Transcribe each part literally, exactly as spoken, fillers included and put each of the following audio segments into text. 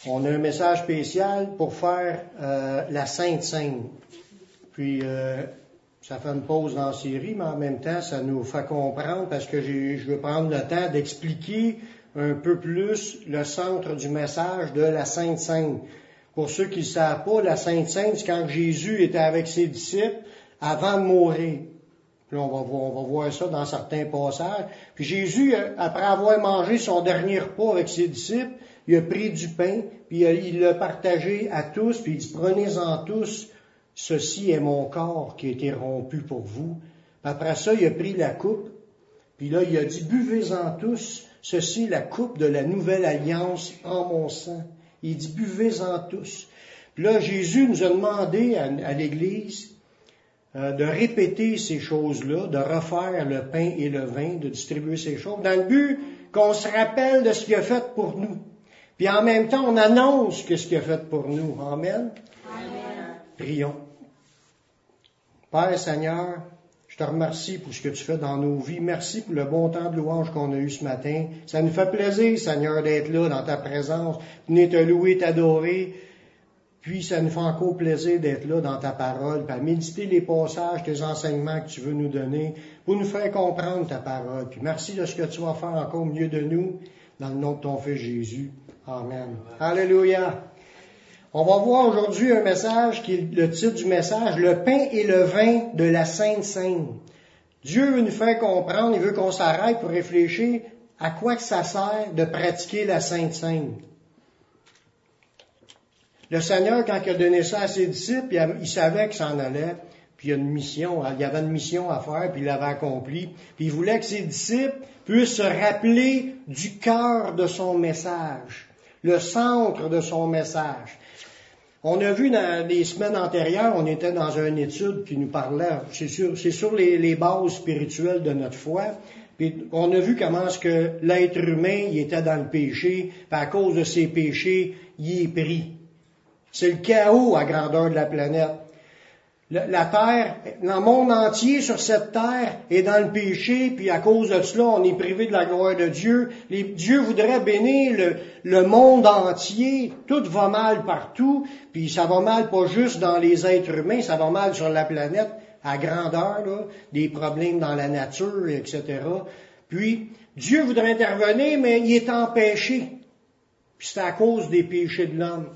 On a un message spécial pour faire euh, la Sainte Seine. Puis, euh, ça fait une pause dans la série, mais en même temps, ça nous fait comprendre parce que j'ai, je veux prendre le temps d'expliquer un peu plus le centre du message de la Sainte Seine. Pour ceux qui ne savent pas, la Sainte Seine, c'est quand Jésus était avec ses disciples avant de mourir. Puis on va voir, on va voir ça dans certains passages. Puis Jésus, après avoir mangé son dernier repas avec ses disciples, il a pris du pain, puis il l'a partagé à tous, puis il dit, prenez-en tous, ceci est mon corps qui a été rompu pour vous. Puis après ça, il a pris la coupe, puis là, il a dit, buvez-en tous, ceci est la coupe de la nouvelle alliance en mon sang. Il dit, buvez-en tous. Puis là, Jésus nous a demandé à, à l'Église euh, de répéter ces choses-là, de refaire le pain et le vin, de distribuer ces choses, dans le but qu'on se rappelle de ce qu'il a fait pour nous. Puis en même temps, on annonce que ce qu'il a fait pour nous. Amen. Amen. Prions. Père Seigneur, je te remercie pour ce que tu fais dans nos vies. Merci pour le bon temps de louange qu'on a eu ce matin. Ça nous fait plaisir, Seigneur, d'être là dans ta présence, venir te louer, t'adorer. Puis ça nous fait encore plaisir d'être là dans ta parole, puis à méditer les passages, tes enseignements que tu veux nous donner, pour nous faire comprendre ta parole. Puis merci de ce que tu vas faire encore au milieu de nous, dans le nom de ton Fils Jésus. Amen. Alléluia. On va voir aujourd'hui un message qui est le titre du message, le pain et le vin de la Sainte Seine. Dieu veut nous faire comprendre, il veut qu'on s'arrête pour réfléchir à quoi que ça sert de pratiquer la Sainte Seine. Le Seigneur, quand il a donné ça à ses disciples, il savait qu'il s'en allait, puis il y a une mission, il y avait une mission à faire, puis il l'avait accomplie. Puis il voulait que ses disciples puissent se rappeler du cœur de son message, le centre de son message. On a vu dans les semaines antérieures, on était dans une étude qui nous parlait, c'est sur, c'est sur les, les bases spirituelles de notre foi. Puis on a vu comment est-ce que l'être humain, il était dans le péché, puis à cause de ses péchés, il est pris. C'est le chaos à grandeur de la planète. La, la terre, dans le monde entier, sur cette terre, est dans le péché, puis à cause de cela, on est privé de la gloire de Dieu. Les, Dieu voudrait bénir le, le monde entier. Tout va mal partout, puis ça va mal pas juste dans les êtres humains, ça va mal sur la planète, à grandeur, là, des problèmes dans la nature, et cetera. Puis, Dieu voudrait intervenir, mais il est empêché. Puis c'est à cause des péchés de l'homme.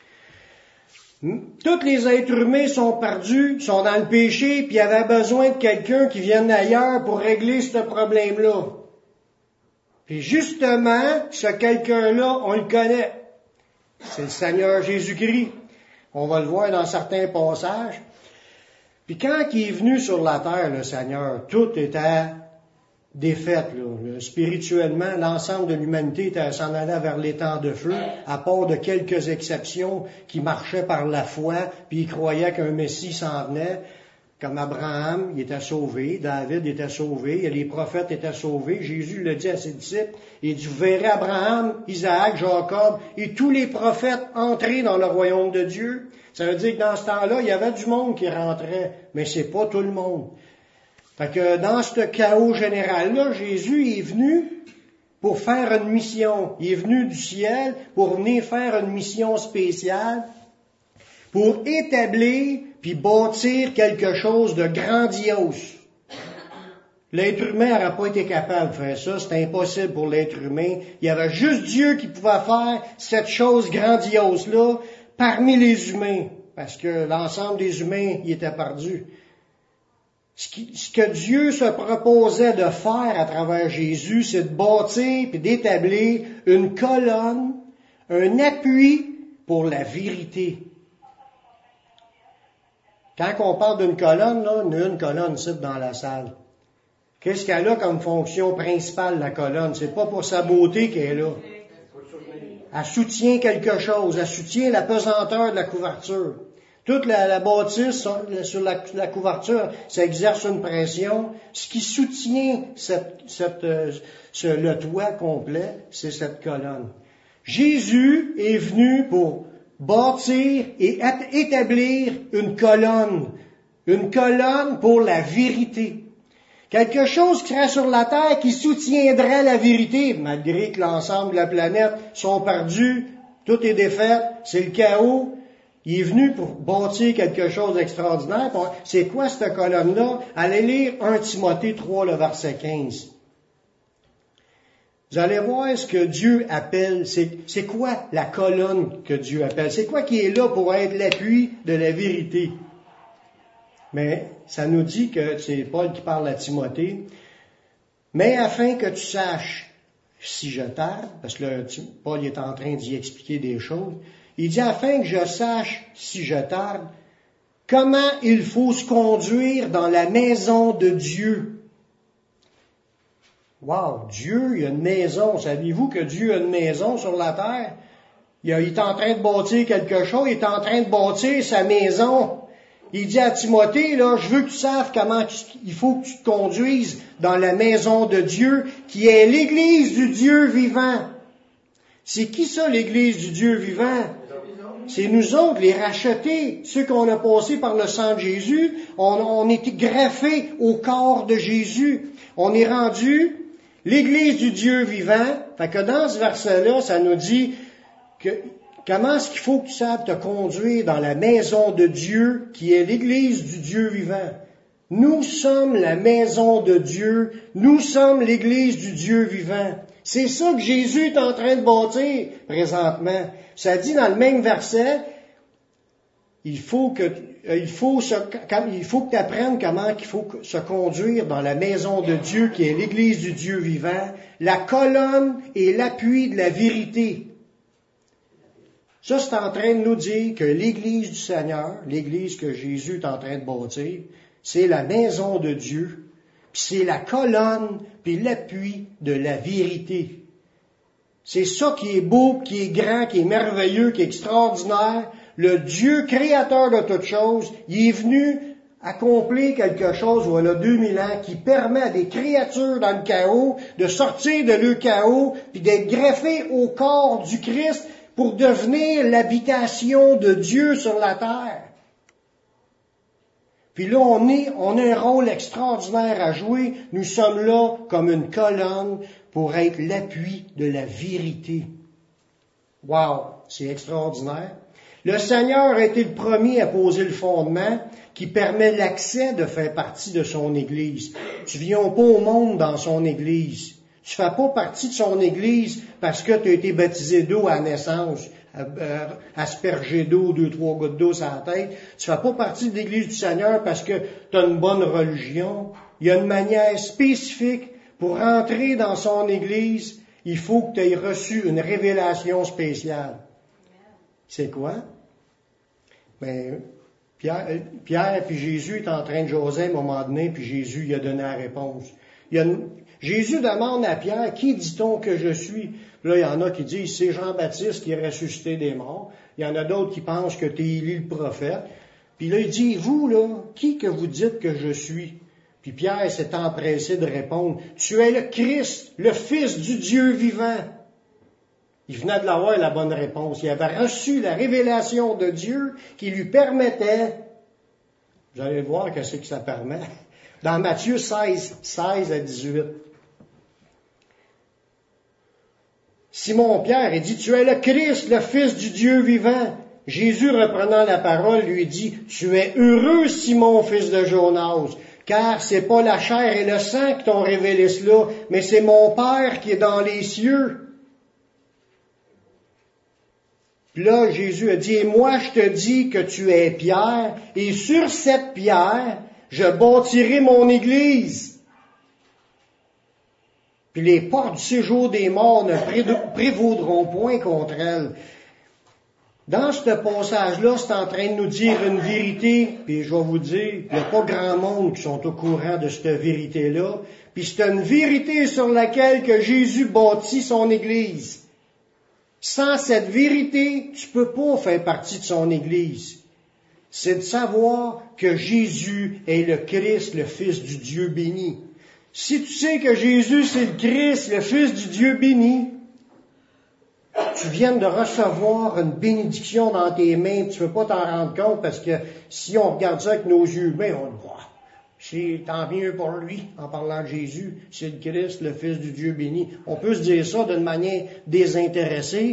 Tous les êtres humains sont perdus, sont dans le péché, puis il y avait besoin de quelqu'un qui vienne ailleurs pour régler ce problème-là. Puis justement, ce quelqu'un-là, on le connaît. C'est le Seigneur Jésus-Christ. On va le voir dans certains passages. Puis quand il est venu sur la terre, le Seigneur, tout était défaite, là. Spirituellement, l'ensemble de l'humanité était, s'en allait vers l'étang de feu, à part de quelques exceptions qui marchaient par la foi, puis ils croyaient qu'un Messie s'en venait, comme Abraham, il était sauvé, David était sauvé, les prophètes étaient sauvés, Jésus le dit à ses disciples, il dit, vous verrez Abraham, Isaac, Jacob, et tous les prophètes entrer dans le royaume de Dieu. Ça veut dire que dans ce temps-là, il y avait du monde qui rentrait, mais c'est pas tout le monde. Fait que dans ce chaos général-là, Jésus est venu pour faire une mission. Il est venu du ciel pour venir faire une mission spéciale, pour établir puis bâtir quelque chose de grandiose. L'être humain n'aurait pas été capable de faire ça, c'était impossible pour l'être humain. Il y avait juste Dieu qui pouvait faire cette chose grandiose-là parmi les humains, parce que l'ensemble des humains y étaient perdus. Ce, qui, ce que Dieu se proposait de faire à travers Jésus, c'est de bâtir et d'établir une colonne, un appui pour la vérité. Quand on parle d'une colonne, là, on a une colonne ici dans la salle. Qu'est-ce qu'elle a comme fonction principale, la colonne? C'est pas pour sa beauté qu'elle est là. Elle soutient quelque chose, elle soutient la pesanteur de la couverture. Toute la, la bâtisse sur la, la couverture, ça exerce une pression. Ce qui soutient cette, cette, euh, ce, le toit complet, c'est cette colonne. Jésus est venu pour bâtir et établir une colonne, une colonne pour la vérité. Quelque chose qui serait sur la terre qui soutiendrait la vérité, malgré que l'ensemble de la planète sont perdus. Tout est défait, c'est le chaos. Il est venu pour bâtir quelque chose d'extraordinaire. C'est quoi cette colonne-là? Allez lire premier Timothée trois, le verset quinze. Vous allez voir ce que Dieu appelle. C'est, c'est quoi la colonne que Dieu appelle? C'est quoi qui est là pour être l'appui de la vérité? Mais ça nous dit que c'est Paul qui parle à Timothée. Mais afin que tu saches, si je tarde, parce que là, Paul est en train d'y expliquer des choses, il dit afin que je sache, si je tarde, comment il faut se conduire dans la maison de Dieu. Wow, Dieu, il y a une maison. Saviez-vous que Dieu a une maison sur la terre? Il est en train de bâtir quelque chose, il est en train de bâtir sa maison. Il dit à Timothée, là, je veux que tu saches comment tu, il faut que tu te conduises dans la maison de Dieu, qui est l'Église du Dieu vivant. C'est qui ça, l'Église du Dieu vivant? C'est nous autres, les rachetés, ceux qu'on a passés par le sang de Jésus. On, on est greffés au corps de Jésus. On est rendu l'Église du Dieu vivant. Fait que dans ce verset-là, ça nous dit que comment est-ce qu'il faut que tu saches te conduire dans la maison de Dieu, qui est l'Église du Dieu vivant. Nous sommes la maison de Dieu. Nous sommes l'Église du Dieu vivant. C'est ça que Jésus est en train de bâtir présentement. Ça dit dans le même verset, il faut que, il faut se, il faut que tu apprennes comment il faut se conduire dans la maison de Dieu, qui est l'Église du Dieu vivant, la colonne et l'appui de la vérité. Ça, c'est en train de nous dire que l'Église du Seigneur, l'Église que Jésus est en train de bâtir, c'est la maison de Dieu, puis c'est la colonne, puis l'appui de la vérité. C'est ça qui est beau, qui est grand, qui est merveilleux, qui est extraordinaire. Le Dieu créateur de toutes choses, il est venu accomplir quelque chose, voilà deux mille ans, qui permet à des créatures dans le chaos de sortir de leur chaos, puis d'être greffées au corps du Christ pour devenir l'habitation de Dieu sur la terre. Puis là, on, est, on a un rôle extraordinaire à jouer. Nous sommes là comme une colonne pour être l'appui de la vérité. Wow, c'est extraordinaire. Le Seigneur a été le premier à poser le fondement qui permet l'accès de faire partie de son Église. Tu viens pas au monde dans son Église. Tu fais pas partie de son Église parce que tu as été baptisé d'eau à la naissance, aspergé d'eau, deux, trois gouttes d'eau sur la tête. Tu fais pas partie de l'Église du Seigneur parce que tu as une bonne religion. Il y a une manière spécifique pour rentrer dans son Église. Il faut que tu aies reçu une révélation spéciale. C'est quoi? Ben, Pierre, Pierre puis Jésus est en train de jaser à un moment donné, puis Jésus il a donné la réponse. Il y a une, Jésus demande à Pierre, qui dit-on que je suis? Là, il y en a qui disent, c'est Jean-Baptiste qui est ressuscité des morts. Il y en a d'autres qui pensent que tu es Élie le prophète. Puis là, il dit, vous, là, qui que vous dites que je suis? Puis Pierre s'est empressé de répondre, tu es le Christ, le Fils du Dieu vivant. Il venait de l'avoir la bonne réponse. Il avait reçu la révélation de Dieu qui lui permettait, vous allez voir qu'est-ce que ça permet, dans Matthieu seize, seize à dix-huit. Simon-Pierre, il dit, tu es le Christ, le Fils du Dieu vivant. Jésus, reprenant la parole, lui dit, tu es heureux, Simon, fils de Jonas, car c'est pas la chair et le sang qui t'ont révélé cela, mais c'est mon Père qui est dans les cieux. Puis là, Jésus a dit, et moi je te dis que tu es Pierre, et sur cette pierre, je bâtirai mon Église. Puis les portes du séjour des morts ne prévaudront point contre elle. Dans ce passage-là, c'est en train de nous dire une vérité, puis je vais vous dire, il n'y a pas grand monde qui sont au courant de cette vérité-là, puis c'est une vérité sur laquelle que Jésus bâtit son Église. Sans cette vérité, tu peux pas faire partie de son Église. C'est de savoir que Jésus est le Christ, le Fils du Dieu béni. Si tu sais que Jésus, c'est le Christ, le Fils du Dieu béni, tu viens de recevoir une bénédiction dans tes mains, tu ne peux pas t'en rendre compte parce que si on regarde ça avec nos yeux humains, on le voit. C'est tant mieux pour lui, en parlant de Jésus, c'est le Christ, le Fils du Dieu béni. On peut se dire ça d'une manière désintéressée,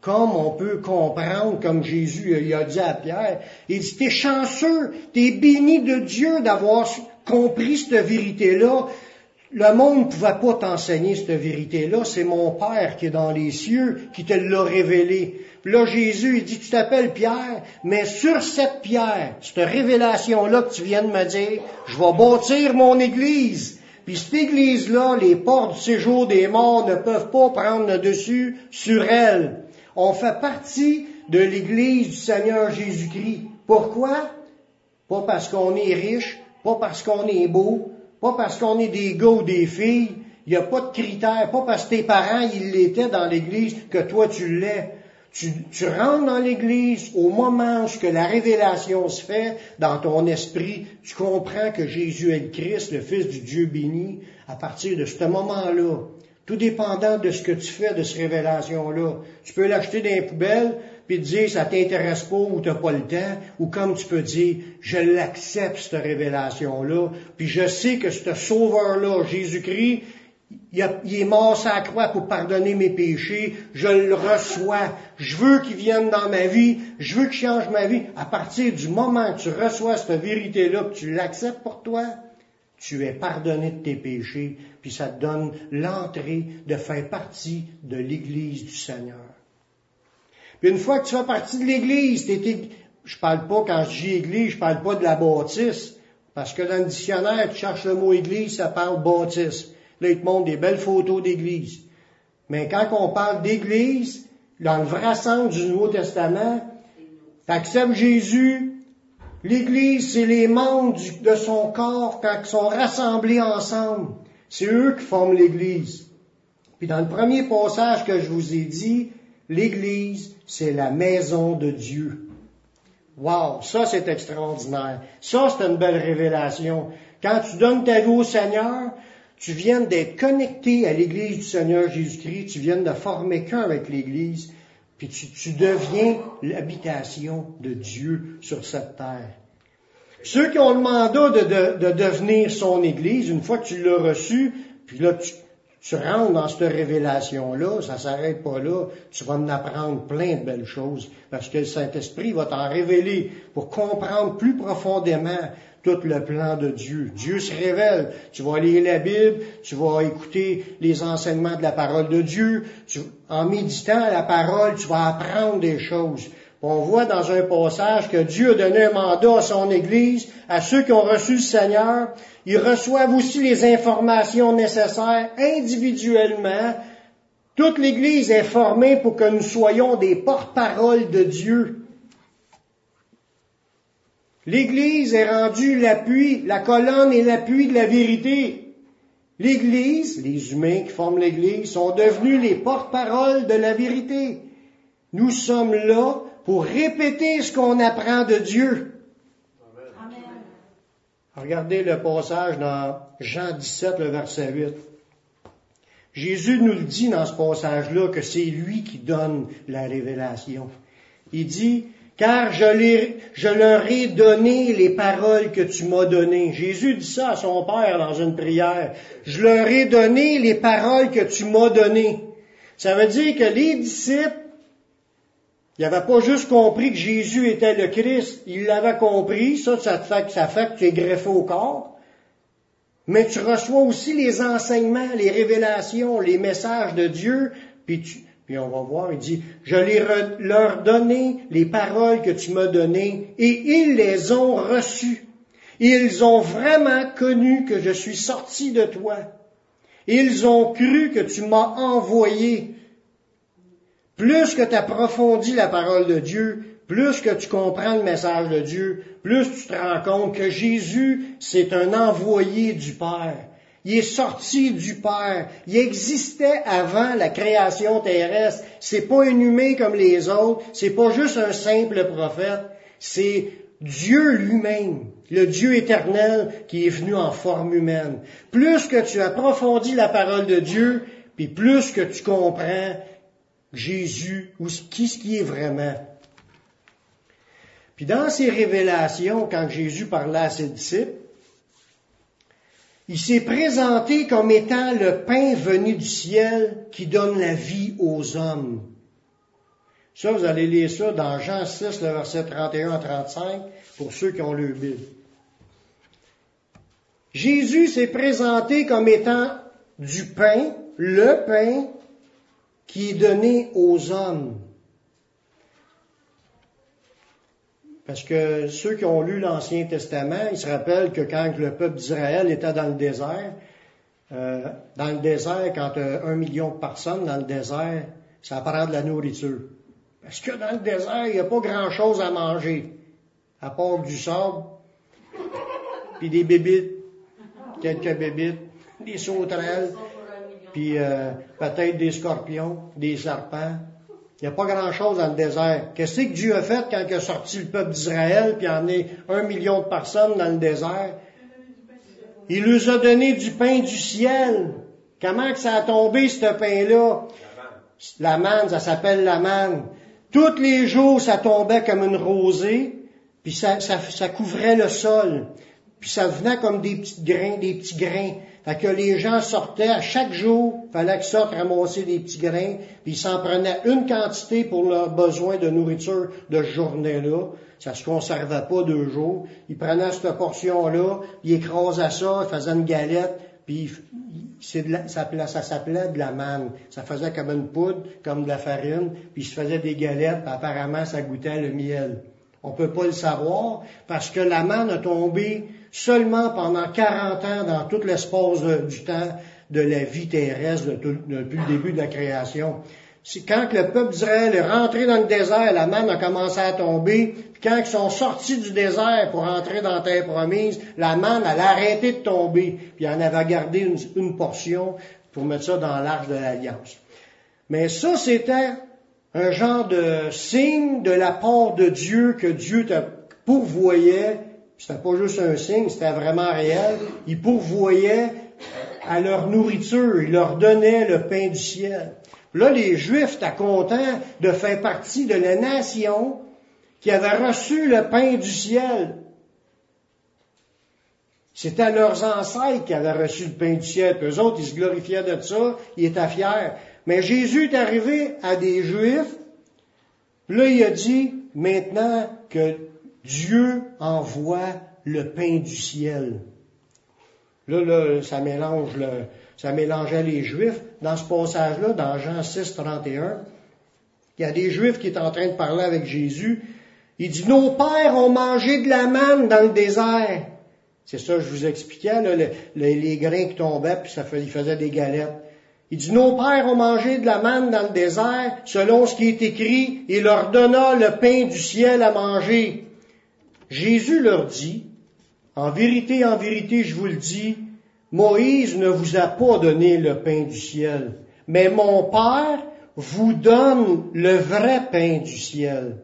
comme on peut comprendre, comme Jésus il a dit à Pierre. Il dit, t'es chanceux, t'es béni de Dieu d'avoir compris cette vérité-là. Le monde ne pouvait pas t'enseigner cette vérité-là. C'est mon Père qui est dans les cieux qui te l'a révélé. Puis là, Jésus, il dit, tu t'appelles Pierre, mais sur cette pierre, cette révélation-là que tu viens de me dire, je vais bâtir mon église. Puis cette église-là, les portes du séjour des morts ne peuvent pas prendre le dessus sur elle. On fait partie de l'église du Seigneur Jésus-Christ. Pourquoi? Pas parce qu'on est riche, pas parce qu'on est beau, pas parce qu'on est des gars ou des filles. Il n'y a pas de critères, pas parce que tes parents, ils l'étaient dans l'église, que toi, tu l'es. Tu, tu rentres dans l'église au moment où que la révélation se fait dans ton esprit. Tu comprends que Jésus est le Christ, le Fils du Dieu béni, à partir de ce moment-là. Tout dépendant de ce que tu fais de cette révélation-là. Tu peux l'acheter dans les poubelles, puis te dire ça t'intéresse pas ou t'as pas le temps, ou comme tu peux dire, je l'accepte, cette révélation-là, puis je sais que ce sauveur-là, Jésus-Christ, il, a, il est mort sur la croix pour pardonner mes péchés, je le reçois, je veux qu'il vienne dans ma vie, je veux qu'il change ma vie. À partir du moment que tu reçois cette vérité-là, que tu l'acceptes pour toi, tu es pardonné de tes péchés, puis ça te donne l'entrée de faire partie de l'Église du Seigneur. Puis une fois que tu fais partie de l'Église, t'es, je parle pas, quand je dis Église, je parle pas de la bâtisse, parce que dans le dictionnaire, tu cherches le mot Église, ça parle bâtisse. Là, il te montre des belles photos d'Église. Mais quand on parle d'Église, dans le vrai sens du Nouveau Testament, t'acceptes Jésus. L'Église, c'est les membres du, de son corps quand ils sont rassemblés ensemble. C'est eux qui forment l'Église. Puis dans le premier passage que je vous ai dit, l'Église, c'est la maison de Dieu. Wow, ça c'est extraordinaire. Ça c'est une belle révélation. Quand tu donnes ta vie au Seigneur, tu viens d'être connecté à l'Église du Seigneur Jésus-Christ, tu viens de former qu'un avec l'Église, puis tu, tu deviens l'habitation de Dieu sur cette terre. Ceux qui ont le mandat de, de, de devenir son Église, une fois que tu l'as reçu, puis là tu, tu rentres dans cette révélation-là, ça s'arrête pas là, tu vas en apprendre plein de belles choses, parce que le Saint-Esprit va t'en révéler pour comprendre plus profondément tout le plan de Dieu. Dieu se révèle. Tu vas lire la Bible, tu vas écouter les enseignements de la parole de Dieu. Tu, en méditant la parole, tu vas apprendre des choses. On voit dans un passage que Dieu a donné un mandat à son Église, à ceux qui ont reçu le Seigneur. Ils reçoivent aussi les informations nécessaires individuellement. Toute l'Église est formée pour que nous soyons des porte-paroles de Dieu. L'Église est rendue l'appui, la colonne et l'appui de la vérité. L'Église, les humains qui forment l'Église, sont devenus les porte-paroles de la vérité. Nous sommes là pour répéter ce qu'on apprend de Dieu. Amen. Regardez le passage dans Jean dix-sept, le verset huit. Jésus nous le dit dans ce passage-là que c'est lui qui donne la révélation. Il dit, car je, les, je leur ai donné les paroles que tu m'as données. Jésus dit ça à son Père dans une prière. Je leur ai donné les paroles que tu m'as données. Ça veut dire que les disciples, ils n'avaient pas juste compris que Jésus était le Christ. Ils l'avaient compris. Ça, ça fait, ça fait que tu es greffé au corps. Mais tu reçois aussi les enseignements, les révélations, les messages de Dieu, puis tu... Puis on va voir, il dit, je les re- leur donné les paroles que tu m'as données et ils les ont reçues. Ils ont vraiment connu que je suis sorti de toi. Ils ont cru que tu m'as envoyé. Plus que tu approfondis la parole de Dieu, plus que tu comprends le message de Dieu, plus tu te rends compte que Jésus, c'est un envoyé du Père. Il est sorti du Père. Il existait avant la création terrestre. C'est pas un humain comme les autres. C'est pas juste un simple prophète. C'est Dieu lui-même, le Dieu éternel qui est venu en forme humaine. Plus que tu approfondis la parole de Dieu, puis plus que tu comprends Jésus ou qui ce qui est vraiment. Puis dans ces révélations, quand Jésus parlait à ses disciples, il s'est présenté comme étant le pain venu du ciel qui donne la vie aux hommes. Ça, vous allez lire ça dans Jean six, le verset trente et un à trente-cinq, pour ceux qui ont le Bible. Jésus s'est présenté comme étant du pain, le pain qui est donné aux hommes. Parce que ceux qui ont lu l'Ancien Testament, ils se rappellent que quand le peuple d'Israël était dans le désert, euh, dans le désert, quand tu as un million de personnes dans le désert, ça prend de la nourriture. Parce que dans le désert, il n'y a pas grand-chose à manger, à part du sable, puis des bébites, quelques bébites, des sauterelles, puis euh, peut-être des scorpions, des serpents. Il n'y a pas grand-chose dans le désert. Qu'est-ce que Dieu a fait quand il a sorti le peuple d'Israël puis a emmené un million de personnes dans le désert? Il nous a donné du pain du ciel. Comment que ça a tombé, ce pain-là? La manne, ça s'appelle la manne. Tous les jours, ça tombait comme une rosée, puis ça, ça, ça couvrait le sol. Puis ça venait comme des petits grains, des petits grains. Fait que les gens sortaient à chaque jour, il fallait qu'ils sortent ramasser des petits grains, puis ils s'en prenaient une quantité pour leurs besoins de nourriture de ce journée-là. Ça se conservait pas deux jours. Ils prenaient cette portion-là, ils écrasaient ça, ils faisaient une galette, puis c'est de la, ça, ça s'appelait de la manne. Ça faisait comme une poudre, comme de la farine, puis ils se faisaient des galettes, puis apparemment ça goûtait le miel. On peut pas le savoir, parce que la manne a tombé seulement pendant quarante ans dans tout l'espace de, du temps de la vie terrestre de tout, depuis le début de la création. C'est quand que le peuple d'Israël est rentré dans le désert, la manne a commencé à tomber. Puis quand ils sont sortis du désert pour entrer dans la terre promise, la manne elle a arrêté de tomber. Puis on avait gardé une, une portion pour mettre ça dans l'arche de l'Alliance. Mais ça, c'était un genre de signe de la part de Dieu que Dieu te pourvoyait. C'était pas juste un signe, c'était vraiment réel. Il pourvoyait à leur nourriture, il leur donnait le pain du ciel. Là, les Juifs étaient contents de faire partie de la nation qui avait reçu le pain du ciel. C'était leurs ancêtres qui avaient reçu le pain du ciel. Puis eux autres, ils se glorifiaient de ça, ils étaient fiers. Mais Jésus est arrivé à des Juifs, là, il a dit, maintenant que Dieu envoie le pain du ciel. Là, là, ça mélange le, ça mélangeait les Juifs. Dans ce passage-là, dans Jean six, trente et un, il y a des Juifs qui sont en train de parler avec Jésus. Il dit, nos pères ont mangé de la manne dans le désert. C'est ça que je vous expliquais, là, le, le, les grains qui tombaient, puis ça fait, ils faisaient des galettes. Il dit, nos pères ont mangé de la manne dans le désert, selon ce qui est écrit, et leur donna le pain du ciel à manger. Jésus leur dit, en vérité, en vérité, je vous le dis, Moïse ne vous a pas donné le pain du ciel, mais mon Père vous donne le vrai pain du ciel.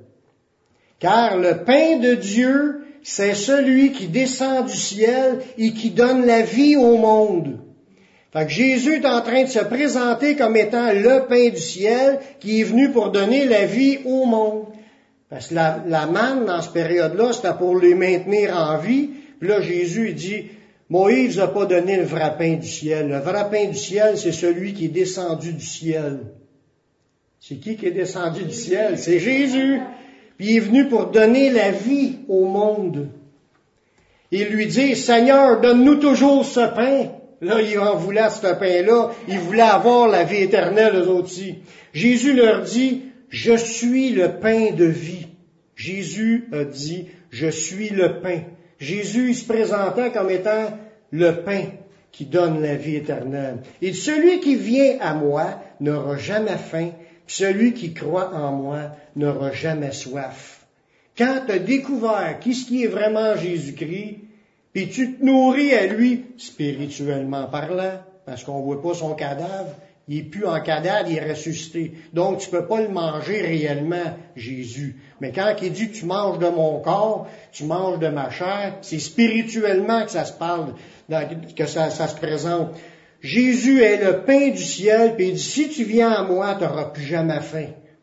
Car le pain de Dieu, c'est celui qui descend du ciel et qui donne la vie au monde. Fait que Jésus est en train de se présenter comme étant le pain du ciel qui est venu pour donner la vie au monde. Parce que la, la manne, dans cette période-là, c'était pour les maintenir en vie. Puis là, Jésus il dit, Moïse n'a pas donné le vrai pain du ciel. Le vrai pain du ciel, c'est celui qui est descendu du ciel. C'est qui qui est descendu du ciel? C'est Jésus. Puis il est venu pour donner la vie au monde. Il lui dit, Seigneur, donne-nous toujours ce pain. Là, il en voulait ce pain-là. Il voulait avoir la vie éternelle, eux autres aussi. Jésus leur dit, je suis le pain de vie. Jésus a dit, je suis le pain. Jésus, il se présentait comme étant le pain qui donne la vie éternelle. Et celui qui vient à moi n'aura jamais faim, puis celui qui croit en moi n'aura jamais soif. Quand tu as découvert qui ce qui est vraiment Jésus-Christ, puis tu te nourris à lui, spirituellement parlant, parce qu'on voit pas son cadavre, il est plus en cadavre, il est ressuscité. Donc, tu peux pas le manger réellement, Jésus. Mais quand il dit, tu manges de mon corps, tu manges de ma chair, c'est spirituellement que ça se parle, que ça, ça se présente. Jésus est le pain du ciel, puis il dit, si tu viens à moi, tu n'auras plus jamais faim.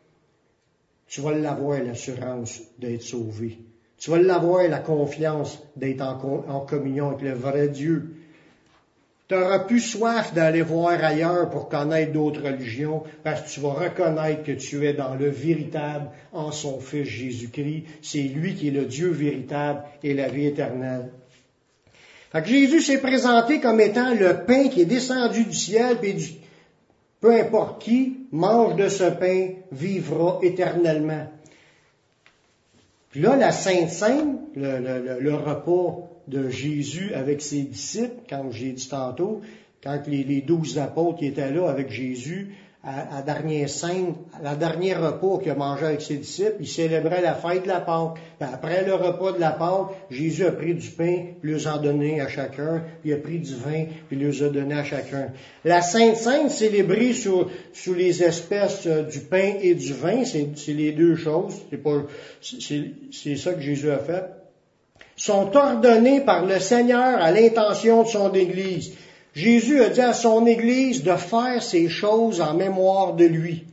Tu vas l'avoir, l'assurance d'être sauvé. Tu vas l'avoir, la confiance d'être en, en communion avec le vrai Dieu. Tu n'auras plus soif d'aller voir ailleurs pour connaître d'autres religions, parce que tu vas reconnaître que tu es dans le véritable en son Fils Jésus-Christ. C'est lui qui est le Dieu véritable et la vie éternelle. Fait que Jésus s'est présenté comme étant le pain qui est descendu du ciel, puis du, peu importe qui mange de ce pain vivra éternellement. Puis là, la Sainte Seine, le, le, le repas de Jésus avec ses disciples, comme j'ai dit tantôt, quand les, les douze apôtres qui étaient là avec Jésus, à, à dernière scène, à la dernière repas qu'il a mangé avec ses disciples, il célébrait la fête de la Pâque. Puis après le repas de la Pâque, Jésus a pris du pain, puis les a donné à chacun, puis il a pris du vin, puis les a donné à chacun. La Sainte Seine, célébrée sous, sous les espèces du pain et du vin, c'est, c'est les deux choses, c'est pas, c'est, c'est ça que Jésus a fait, sont ordonnés par le Seigneur à l'intention de son Église. Jésus a dit à son Église de faire ces choses en mémoire de lui.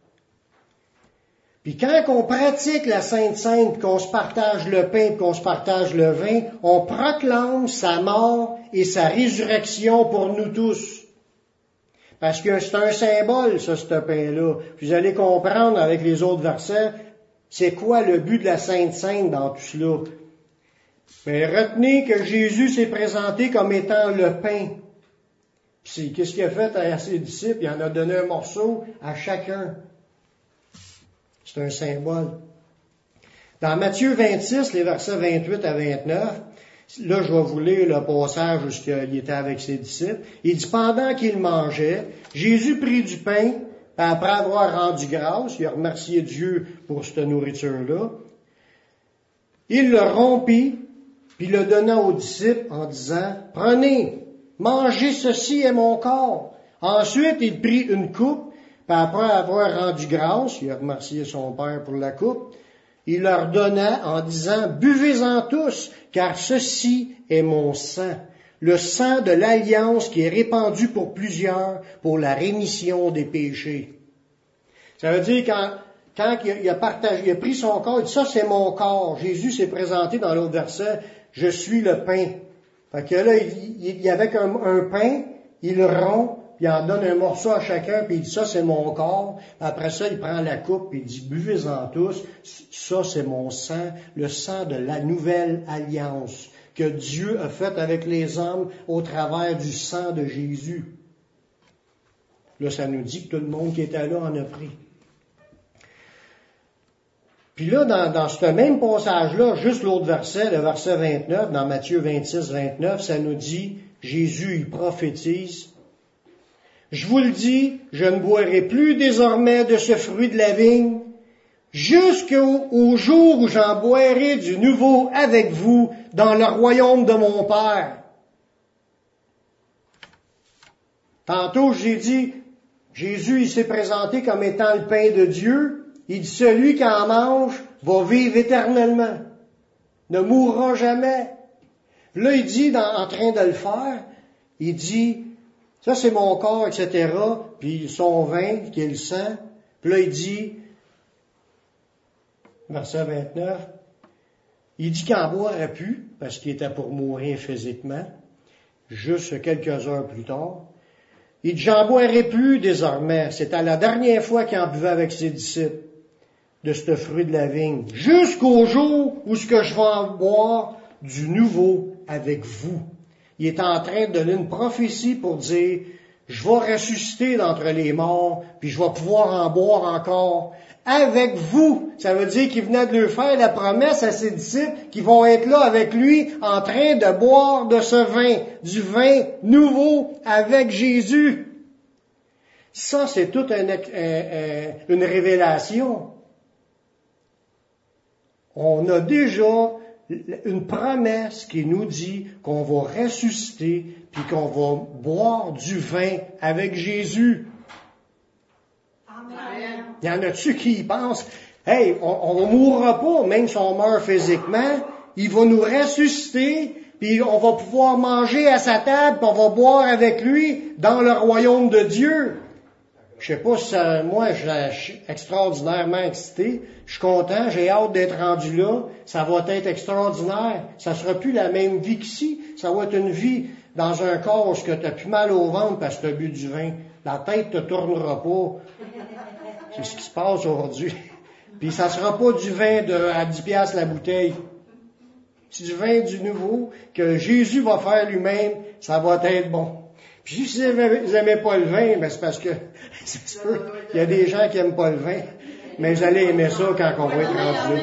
Puis quand on pratique la Sainte Seine, qu'on se partage le pain, qu'on se partage le vin, on proclame sa mort et sa résurrection pour nous tous. Parce que c'est un symbole, ça, ce pain-là. Vous allez comprendre avec les autres versets, c'est quoi le but de la Sainte Seine dans tout cela. Mais retenez que Jésus s'est présenté comme étant le pain. Puis qu'est-ce qu'il a fait à ses disciples? Il en a donné un morceau à chacun. C'est un symbole. Dans Matthieu vingt-six, les versets vingt-huit à vingt-neuf, là je vais vous lire le passage où il était avec ses disciples. Il dit, pendant qu'il mangeait, Jésus prit du pain, après avoir rendu grâce, il a remercié Dieu pour cette nourriture-là. Il le rompit, puis le donna aux disciples en disant, prenez, mangez, ceci est mon corps. Ensuite, il prit une coupe, puis après avoir rendu grâce, il a remercié son Père pour la coupe, il leur donna en disant, buvez-en tous, car ceci est mon sang, le sang de l'alliance qui est répandu pour plusieurs pour la rémission des péchés. Ça veut dire quand, quand il a partagé, il a pris son corps, il dit, ça c'est mon corps. Jésus s'est présenté dans l'autre verset, je suis le pain. Fait que là, il, il y avait un, un pain, il le rompt, puis il en donne un morceau à chacun, puis il dit, ça c'est mon corps. Après ça, il prend la coupe, puis il dit, buvez-en tous, ça c'est mon sang, le sang de la nouvelle alliance que Dieu a faite avec les hommes au travers du sang de Jésus. Là, ça nous dit que tout le monde qui était là en a pris. Puis là, dans, dans ce même passage-là, juste l'autre verset, le verset vingt-neuf, dans Matthieu vingt-six, vingt-neuf, ça nous dit, Jésus, il prophétise, « Je vous le dis, je ne boirai plus désormais de ce fruit de la vigne, jusqu'au au jour où j'en boirai du nouveau avec vous dans le royaume de mon Père. » Tantôt, j'ai dit, Jésus, il s'est présenté comme étant le pain de Dieu. Il dit, celui qui en mange va vivre éternellement, ne mourra jamais. Là, il dit, dans, en train de le faire, il dit, ça c'est mon corps, et cetera, puis son vin, qui est le sang. Puis là, il dit, verset vingt-neuf, il dit qu'il n'en boirait plus, parce qu'il était pour mourir physiquement, juste quelques heures plus tard. Il dit, j'en boirai plus désormais. C'était la dernière fois qu'il en buvait avec ses disciples de ce fruit de la vigne, jusqu'au jour où ce que je vais en boire du nouveau avec vous. Il est en train de donner une prophétie pour dire, je vais ressusciter d'entre les morts, puis je vais pouvoir en boire encore avec vous. Ça veut dire qu'il venait de leur faire la promesse à ses disciples qui vont être là avec lui en train de boire de ce vin, du vin nouveau avec Jésus. Ça, c'est toute un, un, un, une révélation. On a déjà une promesse qui nous dit qu'on va ressusciter puis qu'on va boire du vin avec Jésus. Amen. Il y en a-tu qui y pensent, hey, on ne mourra pas, même si on meurt physiquement, il va nous ressusciter, puis on va pouvoir manger à sa table, puis on va boire avec lui dans le royaume de Dieu. Je sais pas si ça, moi, je suis extraordinairement excité. Je suis content, j'ai hâte d'être rendu là. Ça va être extraordinaire. Ça sera plus la même vie qu'ici. Ça va être une vie dans un corps où tu as plus mal au ventre parce que tu as bu du vin. La tête te tournera pas. C'est ce qui se passe aujourd'hui. Puis ça sera pas du vin de, à dix piastres la bouteille. C'est du vin du nouveau que Jésus va faire lui-même. Ça va être bon. Puis si vous n'aimez pas le vin, ben c'est parce que c'est sûr qu'il y a des gens qui n'aiment pas le vin. Mais vous allez aimer ça quand on va être rendu là.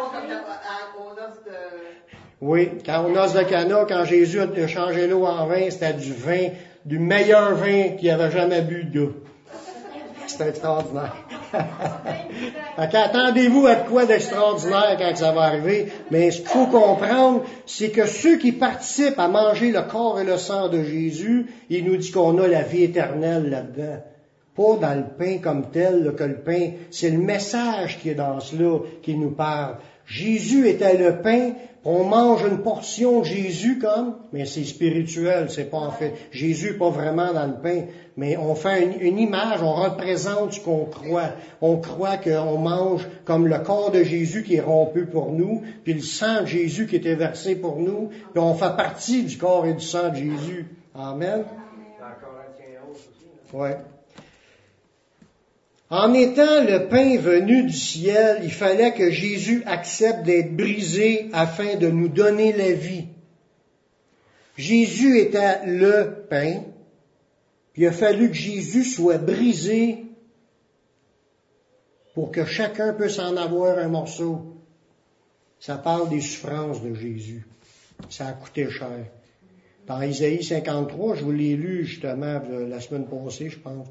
Oui, quand au noces de Cana, quand Jésus a changé l'eau en vin, c'était du vin, du meilleur vin qu'il avait jamais bu de gars. C'était extraordinaire. Attendez-vous à quoi d'extraordinaire quand ça va arriver, mais ce qu'il faut comprendre, c'est que ceux qui participent à manger le corps et le sang de Jésus, il nous dit qu'on a la vie éternelle là-dedans. Pas dans le pain comme tel, là, que le pain, c'est le message qui est dans cela qui nous parle. Jésus était le pain, on mange une portion de Jésus comme, mais c'est spirituel, c'est pas en fait, Jésus n'est pas vraiment dans le pain, mais on fait une, une image, on représente ce qu'on croit. On croit qu'on mange comme le corps de Jésus qui est rompu pour nous, puis le sang de Jésus qui était versé pour nous, puis on fait partie du corps et du sang de Jésus. Amen. Ouais. En étant le pain venu du ciel, il fallait que Jésus accepte d'être brisé afin de nous donner la vie. Jésus était le pain, puis il a fallu que Jésus soit brisé pour que chacun puisse en avoir un morceau. Ça parle des souffrances de Jésus. Ça a coûté cher. Dans Isaïe cinquante-trois, je vous l'ai lu justement la semaine passée, je pense.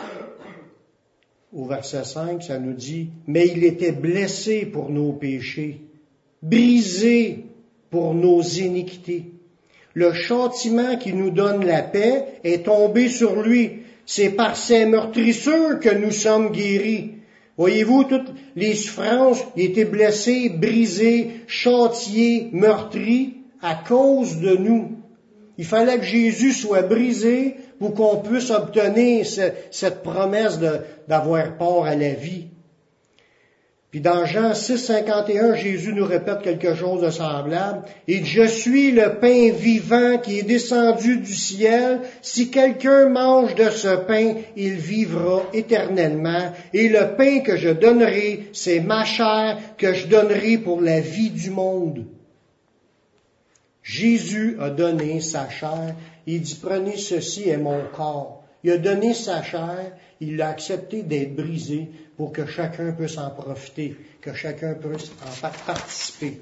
Au verset cinq, ça nous dit, « Mais il était blessé pour nos péchés, brisé pour nos iniquités. Le châtiment qui nous donne la paix est tombé sur lui. C'est par ses meurtrissures que nous sommes guéris. » Voyez-vous, toutes les souffrances, il était blessé, brisé, châtié, meurtri à cause de nous. Il fallait que Jésus soit brisé pour qu'on puisse obtenir ce, cette promesse de, d'avoir part à la vie. Puis dans Jean six, cinquante et un, Jésus nous répète quelque chose de semblable. Il dit, « Je suis le pain vivant qui est descendu du ciel. Si quelqu'un mange de ce pain, il vivra éternellement. Et le pain que je donnerai, c'est ma chair que je donnerai pour la vie du monde. » Jésus a donné sa chair. Il dit, prenez ceci est mon corps. Il a donné sa chair, il a accepté d'être brisé pour que chacun puisse en profiter, que chacun puisse en participer.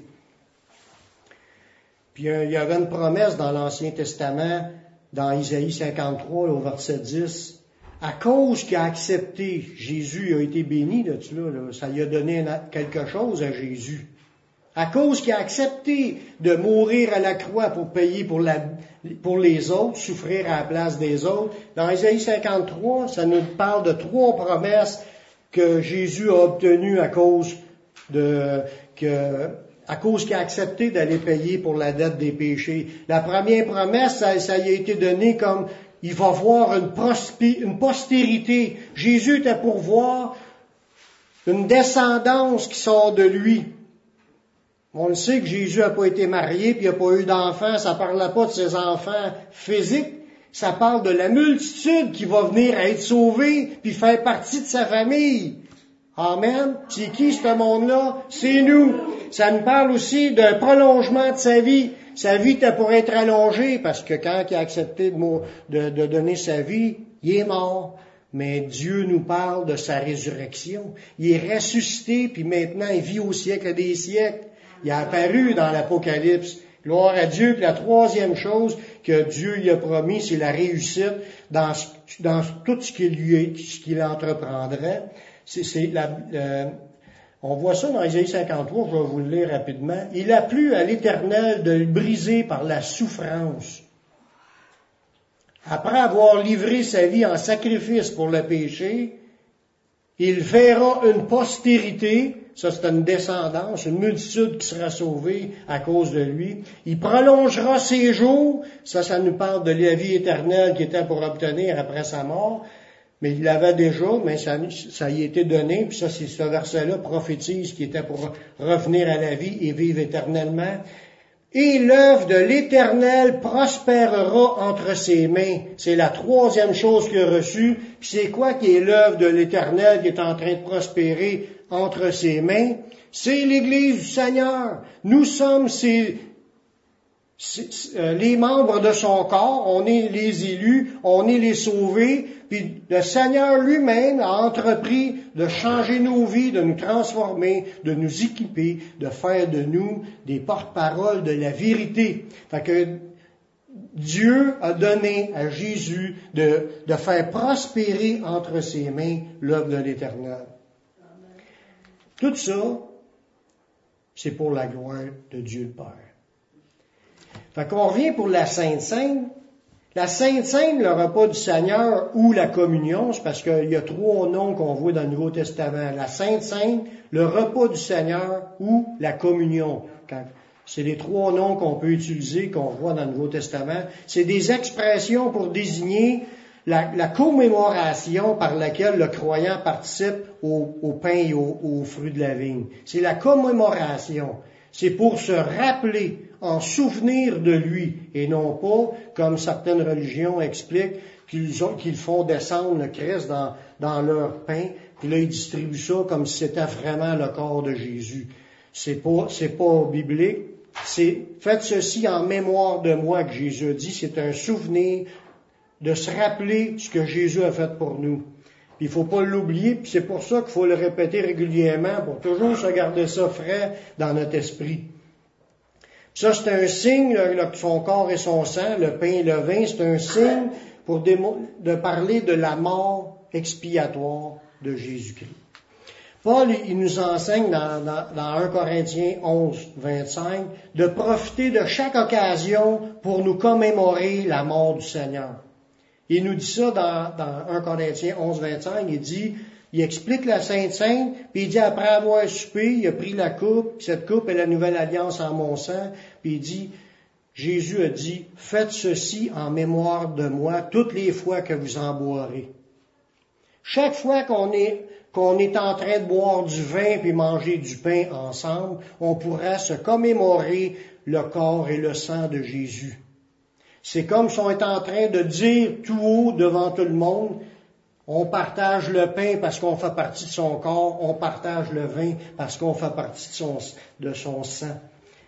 Puis il y avait une promesse dans l'Ancien Testament, dans Isaïe cinquante-trois, au verset dix. À cause qu'il a accepté, Jésus a été béni de cela, là, ça lui a donné quelque chose à Jésus. À cause qu'il a accepté de mourir à la croix pour payer pour, la, pour les autres, souffrir à la place des autres. Dans Isaïe cinquante-trois, ça nous parle de trois promesses que Jésus a obtenues à cause de, que, à cause qu'il a accepté d'aller payer pour la dette des péchés. La première promesse, ça, ça lui a été donné comme il va voir une, prospi, une postérité. Jésus était pour voir une descendance qui sort de lui. On le sait que Jésus n'a pas été marié, puis il n'a pas eu d'enfants, ça ne parle pas de ses enfants physiques, ça parle de la multitude qui va venir à être sauvée, puis faire partie de sa famille. Amen. C'est qui ce monde-là? C'est nous. Ça nous parle aussi d'un prolongement de sa vie. Sa vie était pour être allongée, parce que quand il a accepté de, de, de donner sa vie, il est mort. Mais Dieu nous parle de sa résurrection. Il est ressuscité, puis maintenant il vit au siècle des siècles. Il a apparu dans l'Apocalypse. Gloire à Dieu. Puis la troisième chose que Dieu lui a promis, c'est la réussite dans, dans tout ce qu'il lui, ce qu'il entreprendrait. C'est, c'est la, euh, on voit ça dans Isaïe cinquante-trois, je vais vous le lire rapidement. Il a plu à l'Éternel de le briser par la souffrance. Après avoir livré sa vie en sacrifice pour le péché, il verra une postérité. Ça, c'est une descendance, une multitude qui sera sauvée à cause de lui. Il prolongera ses jours. Ça, ça nous parle de la vie éternelle qu'il était pour obtenir après sa mort. Mais il l'avait déjà, mais ça, ça y a été donné. Puis ça, c'est ce verset-là prophétise qu'il était pour revenir à la vie et vivre éternellement. et l'œuvre de l'Éternel prospérera entre ses mains. C'est la troisième chose qu'il a reçue. Puis c'est quoi qui est l'œuvre de l'Éternel qui est en train de prospérer entre ses mains? C'est l'Église du Seigneur. Nous sommes ses, ses, euh, les membres de son corps. On est les élus, on est les sauvés. Puis le Seigneur lui-même a entrepris de changer nos vies, de nous transformer, de nous équiper, de faire de nous des porte-paroles de la vérité. Fait que Dieu a donné à Jésus de, de faire prospérer entre ses mains l'œuvre de l'Éternel. Tout ça, c'est pour la gloire de Dieu le Père. Fait qu'on revient pour la Sainte Seine. La Sainte Seine, le repas du Seigneur ou la communion, c'est parce qu'il y a trois noms qu'on voit dans le Nouveau Testament. La Sainte Seine, le repas du Seigneur ou la communion. Quand, c'est les trois noms qu'on peut utiliser, qu'on voit dans le Nouveau Testament. C'est des expressions pour désigner la, la commémoration par laquelle le croyant participe au, au pain et aux au fruits de la vigne. C'est la commémoration. C'est pour se rappeler, en souvenir de lui, et non pas, comme certaines religions expliquent, qu'ils, ont, qu'ils font descendre le Christ dans, dans leur pain, puis là, ils distribuent ça comme si c'était vraiment le corps de Jésus. C'est pas, c'est pas biblique. C'est, faites ceci en mémoire de moi, que Jésus a dit. C'est un souvenir de se rappeler ce que Jésus a fait pour nous. Puis il faut pas l'oublier, puis c'est pour ça qu'il faut le répéter régulièrement, pour toujours se garder ça frais dans notre esprit. Ça, c'est un signe, là, là, son corps et son sang, le pain et le vin, c'est un signe pour démo- de parler de la mort expiatoire de Jésus-Christ. Paul, il nous enseigne dans, dans, dans un Corinthiens onze, vingt-cinq, de profiter de chaque occasion pour nous commémorer la mort du Seigneur. Il nous dit ça dans, dans un Corinthiens onze, vingt-cinq, il dit, il explique la Sainte Seine, puis il dit, après avoir soupé, il a pris la coupe, cette coupe est la nouvelle alliance en mon sang, puis il dit, Jésus a dit, faites ceci en mémoire de moi toutes les fois que vous en boirez. Chaque fois qu'on est, qu'on est en train de boire du vin puis manger du pain ensemble, on pourra se commémorer le corps et le sang de Jésus. C'est comme si on est en train de dire tout haut devant tout le monde, on partage le pain parce qu'on fait partie de son corps, on partage le vin parce qu'on fait partie de son, de son sang.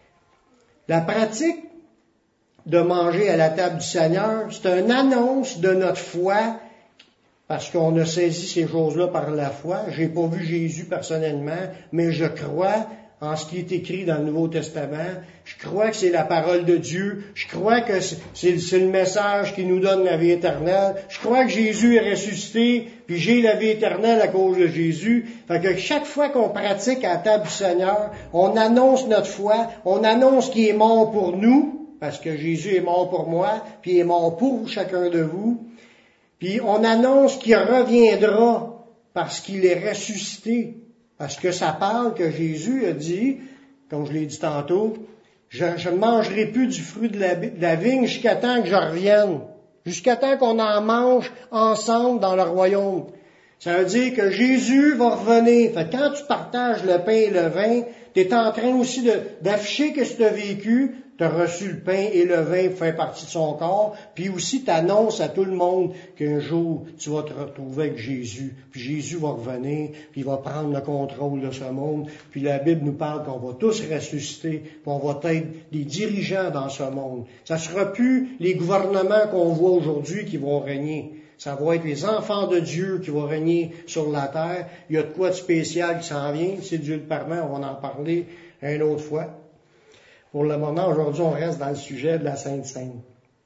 La pratique de manger à la table du Seigneur, c'est une annonce de notre foi, parce qu'on a saisi ces choses-là par la foi. J'ai pas vu Jésus personnellement, mais je crois en ce qui est écrit dans le Nouveau Testament. Je crois que c'est la parole de Dieu. Je crois que c'est, c'est le message qui nous donne la vie éternelle. Je crois que Jésus est ressuscité, puis j'ai la vie éternelle à cause de Jésus. Fait que chaque fois qu'on pratique à la table du Seigneur, on annonce notre foi, on annonce qu'il est mort pour nous, parce que Jésus est mort pour moi, puis il est mort pour chacun de vous. Puis on annonce qu'il reviendra parce qu'il est ressuscité. Parce que ça parle que Jésus a dit, comme je l'ai dit tantôt, je, je ne mangerai plus du fruit de la, de la vigne jusqu'à temps que je revienne. Jusqu'à temps qu'on en mange ensemble dans le royaume. Ça veut dire que Jésus va revenir. Fait que quand tu partages le pain et le vin, tu es en train aussi de, d'afficher que tu as vécu, tu as reçu le pain et le vin pour faire partie de son corps, puis aussi tu annonces à tout le monde qu'un jour tu vas te retrouver avec Jésus, puis Jésus va revenir, puis il va prendre le contrôle de ce monde, puis la Bible nous parle qu'on va tous ressusciter, puis on va être des dirigeants dans ce monde. Ça ne sera plus les gouvernements qu'on voit aujourd'hui qui vont régner. Ça va être les enfants de Dieu qui vont régner sur la terre. Il y a de quoi de spécial qui s'en vient. Si Dieu le permet, on va en parler une autre fois. Pour le moment, aujourd'hui, on reste dans le sujet de la Sainte Seine.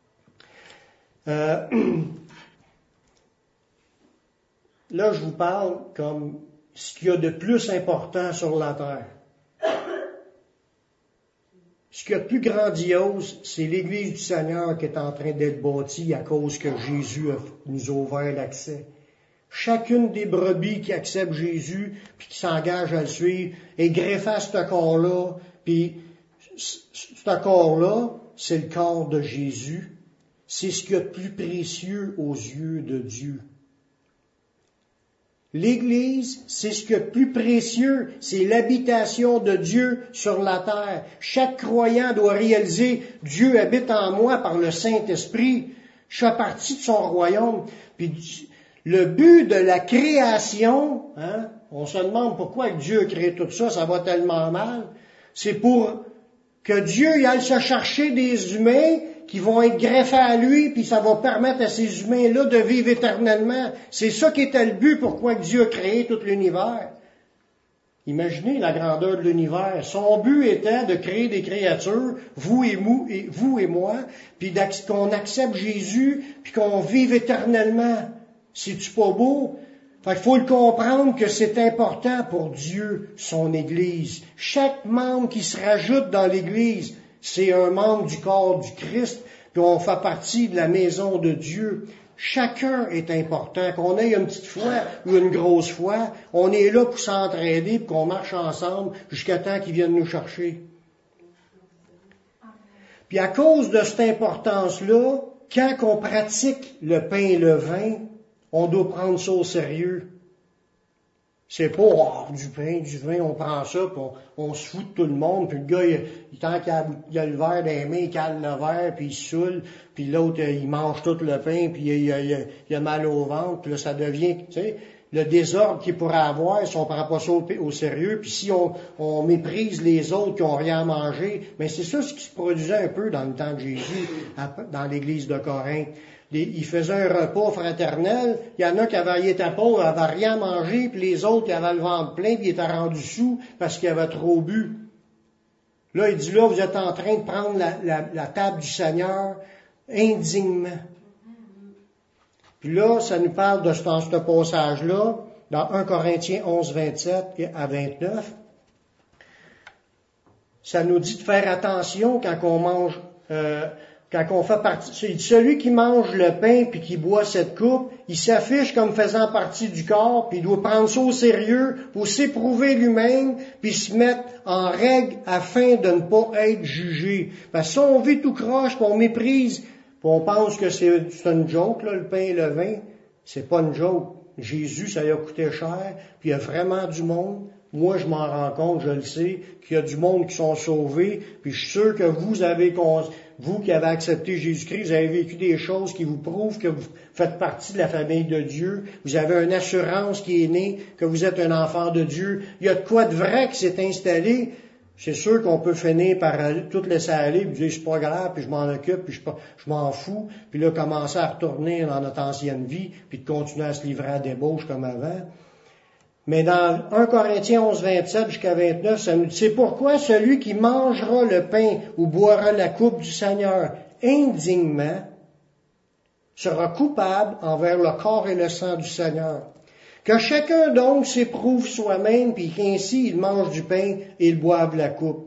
Euh, là, je vous parle comme ce qu'il y a de plus important sur la terre. Ce qu'il y a de plus grandiose, c'est l'Église du Seigneur qui est en train d'être bâtie à cause que Jésus nous a ouvert l'accès. Chacune des brebis qui accepte Jésus puis qui s'engage à le suivre est greffée à ce corps-là, puis ce corps-là, c'est le corps de Jésus. C'est ce qu'il y a de plus précieux aux yeux de Dieu. L'Église, c'est ce qu'il y a de plus précieux, c'est l'habitation de Dieu sur la terre. Chaque croyant doit réaliser, Dieu habite en moi par le Saint-Esprit. Je fais partie de son royaume. Puis le but de la création, hein, on se demande pourquoi Dieu a créé tout ça, ça va tellement mal. C'est pour que Dieu y aille se chercher des humains qui vont être greffés à lui, puis ça va permettre à ces humains-là de vivre éternellement. C'est ça qui était le but, pourquoi Dieu a créé tout l'univers. Imaginez la grandeur de l'univers. Son but était de créer des créatures, vous et, mou, et, vous et moi, puis qu'on accepte Jésus, puis qu'on vive éternellement. C'est-tu pas beau? Fait qu'il faut le comprendre que c'est important pour Dieu, son Église. Chaque membre qui se rajoute dans l'Église, c'est un membre du corps du Christ, puis on fait partie de la maison de Dieu. Chacun est important. Qu'on ait une petite foi ou une grosse foi, on est là pour s'entraider, pour qu'on marche ensemble jusqu'à temps qu'ils viennent nous chercher. Puis à cause de cette importance-là, quand on pratique le pain et le vin, on doit prendre ça au sérieux. C'est pas oh, du pain, du vin, on prend ça, puis on, on se fout de tout le monde, puis le gars, il, il, tant qu'il a, il a le verre dans les mains, il cale le verre, puis il se saoule, puis l'autre, il mange tout le pain, puis il, il, il, il a mal au ventre, puis là, ça devient, tu sais, le désordre qu'il pourrait avoir si on prend pas ça au, au sérieux, puis si on, on méprise les autres qui ont rien à manger, mais c'est ça ce qui se produisait un peu dans le temps de Jésus, dans l'église de Corinthe. Il faisait un repas fraternel, il y en a qui avaient, ils étaient pauvres, n'avaient rien à manger, puis les autres, ils avaient le ventre plein, puis ils étaient rendus sous parce qu'ils avaient trop bu. Là, il dit, là, vous êtes en train de prendre la, la, la table du Seigneur indignement. Puis là, ça nous parle de dans ce passage-là, dans un Corinthiens onze, vingt-sept à vingt-neuf. Ça nous dit de faire attention quand on mange... Euh, Quand on fait partie, celui qui mange le pain puis qui boit cette coupe, il s'affiche comme faisant partie du corps, puis il doit prendre ça au sérieux pour s'éprouver lui-même, puis se mettre en règle afin de ne pas être jugé. Parce que si on vit tout croche, puis on méprise, puis on pense que c'est, c'est une joke, là, le pain et le vin, c'est pas une joke. Jésus, ça lui a coûté cher, puis il y a vraiment du monde. Moi, je m'en rends compte, je le sais, qu'il y a du monde qui sont sauvés, puis je suis sûr que vous avez, vous qui avez accepté Jésus-Christ, vous avez vécu des choses qui vous prouvent que vous faites partie de la famille de Dieu. Vous avez une assurance qui est née, que vous êtes un enfant de Dieu. Il y a de quoi de vrai qui s'est installé. C'est sûr qu'on peut finir par tout laisser aller, puis dire c'est pas grave, puis je m'en occupe, puis je, je m'en fous, puis là commencer à retourner dans notre ancienne vie, puis de continuer à se livrer à débauche comme avant. Mais dans un Corinthiens onze, vingt-sept jusqu'à vingt-neuf, ça nous dit, c'est pourquoi celui qui mangera le pain ou boira la coupe du Seigneur indignement sera coupable envers le corps et le sang du Seigneur. Que chacun donc s'éprouve soi-même, puis qu'ainsi il mange du pain et il boive la coupe.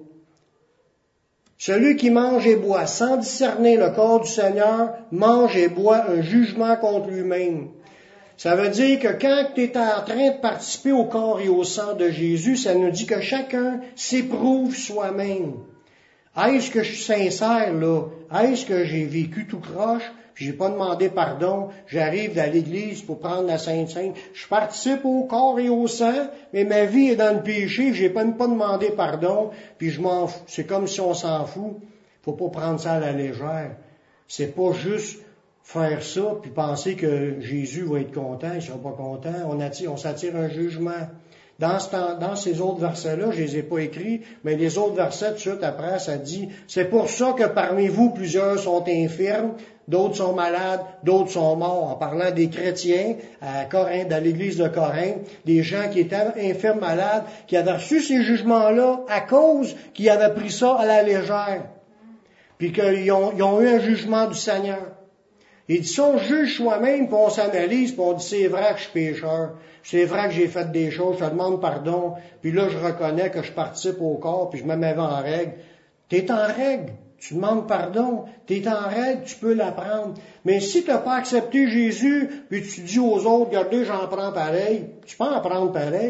Celui qui mange et boit sans discerner le corps du Seigneur mange et boit un jugement contre lui-même. Ça veut dire que quand tu es en train de participer au corps et au sang de Jésus, ça nous dit que chacun s'éprouve soi-même. Est-ce que je suis sincère, là? Est-ce que j'ai vécu tout croche? Puis j'ai pas demandé pardon. J'arrive à l'église pour prendre la Sainte Sainte. Je participe au corps et au sang, mais ma vie est dans le péché. J'ai pas, pas demandé pardon. Puis je m'en fous. C'est comme si on s'en fout. Faut pas prendre ça à la légère. C'est pas juste faire ça, puis penser que Jésus va être content, il sera pas content, on, attire, on s'attire un jugement. Dans, ce temps, dans ces autres versets-là, je les ai pas écrits, mais les autres versets, tout de suite après, ça dit, c'est pour ça que parmi vous, plusieurs sont infirmes, d'autres sont malades, d'autres sont morts. En parlant des chrétiens à Corinthe, dans l'église de Corinthe, des gens qui étaient infirmes, malades, qui avaient reçu ces jugements-là à cause qu'ils avaient pris ça à la légère, puis qu'ils ont, ils ont eu un jugement du Seigneur. Il dit, si on juge soi-même, puis on s'analyse, puis on dit, c'est vrai que je suis pécheur, c'est vrai que j'ai fait des choses, je te demande pardon, puis là, je reconnais que je participe au corps, puis je me mets en règle. T'es en règle, tu demandes pardon, t'es en règle, tu peux l'apprendre. Mais si t'as pas accepté Jésus, puis tu dis aux autres, regardez, j'en prends pareil, tu peux en prendre pareil.